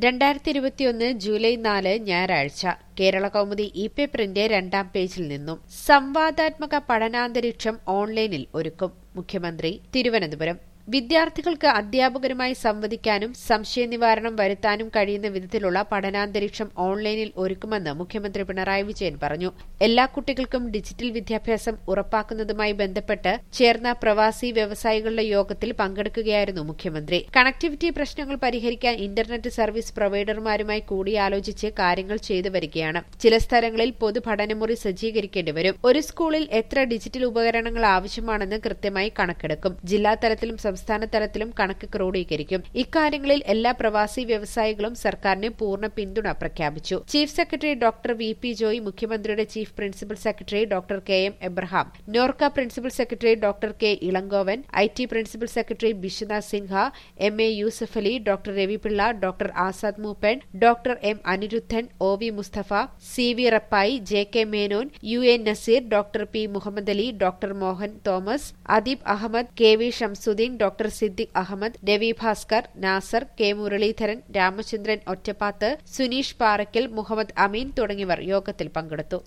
2021 July 4 ഞായറാഴ്ച കേരളകൗമുദി ഇ-പേപ്പറിന്റെ 2ാം പേജിൽ നിന്നും സംവാദാത്മക പഠനാന്തരീക്ഷം ഓൺലൈനിൽ ഒരുക്കും മുഖ്യമന്ത്രി തിരുവനന്തപുരം. വിദ്യാർത്ഥികൾക്ക് അധ്യാപകരുമായി സംവദിക്കാനും സംശയനിവാരണം വരുത്താനും കഴിയുന്ന വിധത്തിലുള്ള പഠനാന്തരീക്ഷം ഓൺലൈനിൽ ഒരുക്കുമെന്ന് മുഖ്യമന്ത്രി പിണറായി വിജയൻ പറഞ്ഞു. എല്ലാ കുട്ടികൾക്കും ഡിജിറ്റൽ വിദ്യാഭ്യാസം ഉറപ്പാക്കുന്നതുമായി ബന്ധപ്പെട്ട് ചേർന്ന പ്രവാസി വ്യവസായികളുടെ യോഗത്തിൽ പങ്കെടുക്കുകയായിരുന്നു മുഖ്യമന്ത്രി. കണക്ടിവിറ്റി പ്രശ്നങ്ങൾ പരിഹരിക്കാൻ ഇന്റർനെറ്റ് സർവീസ് പ്രൊവൈഡർമാരുമായി കൂടിയാലോചിച്ച് കാര്യങ്ങൾ ചെയ്തു വരികയാണ്. ചില സ്ഥലങ്ങളിൽ പൊതുപഠനമുറി സജ്ജീകരിക്കേണ്ടിവരും. ഒരു സ്കൂളിൽ എത്ര ഡിജിറ്റൽ ഉപകരണങ്ങൾ ആവശ്യമാണെന്ന് കൃത്യമായി കണക്കെടുക്കും. ജില്ലാതലത്തിലും സംസ്ഥാന തലത്തിലും കണക്ക് ക്രോഡീകരിക്കും. ഇക്കാര്യങ്ങളിൽ എല്ലാ പ്രവാസി വ്യവസായികളും സർക്കാരിന് പൂർണ്ണ പിന്തുണ പ്രഖ്യാപിച്ചു. Chief secretary doctor V P. Joy, മുഖ്യമന്ത്രിയുടെ chief principal secretary doctor K M. Abraham, Norka principal secretary doctor K. Ilangovan, IT. Principal secretary Biswanath Sinha, M A. Yusuffali, doctor Ravi Pillai, doctor Azad Moopen, doctor M. Anirudhan, O V. Mustafa, C V. Rappai, J K. Menon, U A. Naseer, doctor P. Muhammad Ali, doctor Mohan Thomas, Adeeb Ahmed, K V. Shamsudeen, doctor Siddique Ahmed, Ravi Bhaskar, Nasser, K. Muraleedharan, Ramachandran Ottapath, Suneesh Parakkal, Muhammad അമീൻ തുടങ്ങിയവർ യോഗത്തിൽ പങ്കെടുത്തു.